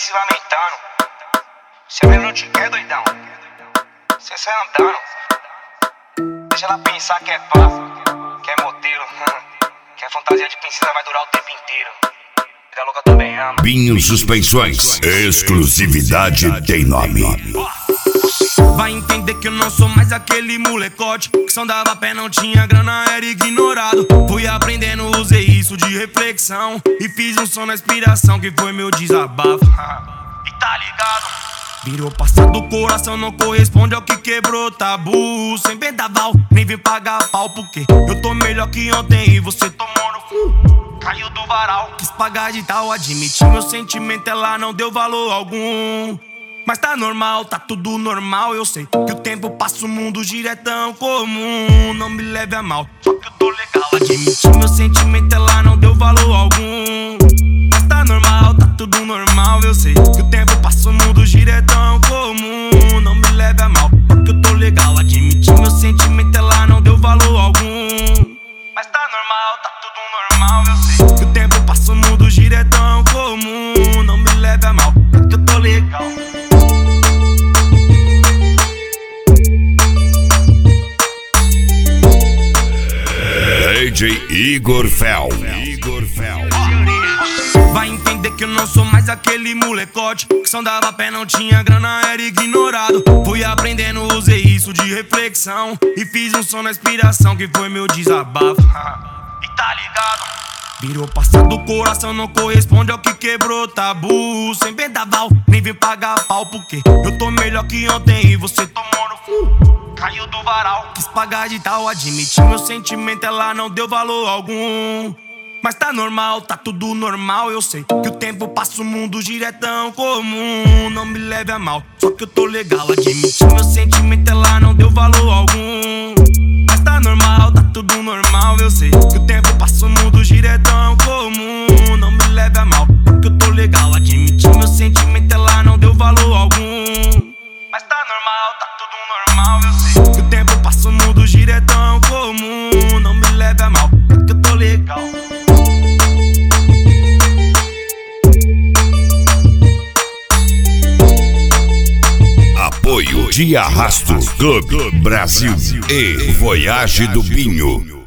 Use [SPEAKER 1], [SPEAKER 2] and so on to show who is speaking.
[SPEAKER 1] se lamentando. Cê mesmo não te quer, doidão. Cê sai andando. Deixa ela pensar que é pá, que é modelo, que a fantasia de princesa vai durar o tempo inteiro. Vida louca também ama.
[SPEAKER 2] Binho Suspensões, exclusividade tem nome.
[SPEAKER 3] Vai entender que eu não sou mais aquele molecote que só dava pé, não tinha grana, era ignorado. Fui aprendendo, usei isso de reflexão e fiz um som na inspiração que foi meu desabafo. E tá ligado? Virou passado, o coração não corresponde ao que quebrou tabu. Sem vendaval, nem vem pagar pau, porque eu tô melhor que ontem e você tomou no cu. Caiu do varal, quis pagar de tal, admiti meu sentimento, ela não deu valor algum. Mas tá normal, tá tudo normal, eu sei que o tempo passa, o mundo gira, é tão comum. Não me leve a mal, só que eu tô legal. Admiti meu sentimento, ela não deu valor algum. Mas tá normal, tá tudo normal, eu sei que o tempo passa, o mundo gira, é tão comum. Não me leve a mal, só que eu tô legal. Admiti meu sentimento, ela não deu valor algum. Mas tá normal, tá tudo normal, eu sei que o tempo passa, o mundo gira, é tão comum. Não me leve a mal, só que eu tô legal.
[SPEAKER 2] DJ Igor Fel.
[SPEAKER 3] Vai entender que eu não sou mais aquele molecote que só dava pé, não tinha grana, era ignorado. Fui aprendendo, usei isso de reflexão e fiz um som na inspiração que foi meu desabafo. E tá ligado? Virou passado, o coração não corresponde ao que quebrou tabu. Sem vendaval, nem vem pagar pau, porque eu tô melhor que ontem e você tomou no cu. Caiu do varal, quis pagar de tal, admiti meu sentimento, ela não deu valor algum. Mas tá normal, tá tudo normal, eu sei que o tempo passa, o mundo gira, é tão comum. Não me leve a mal, só que eu tô legal. Admiti meu sentimento, ela não deu valor algum. Mas tá normal, tá tudo normal, eu sei que o tempo passa, o mundo gira, é tão comum. Não me leve a mal, só que eu tô legal. Admiti meu sentimento, ela não deu valor algum. Mas tá normal, tá tudo normal, eu sei que o tempo passa, o mundo gira, é tão comum. Não me leve a mal, só que eu tô legal.
[SPEAKER 2] Apoio de Arrasto Clube Brasil e Voyage do Binho.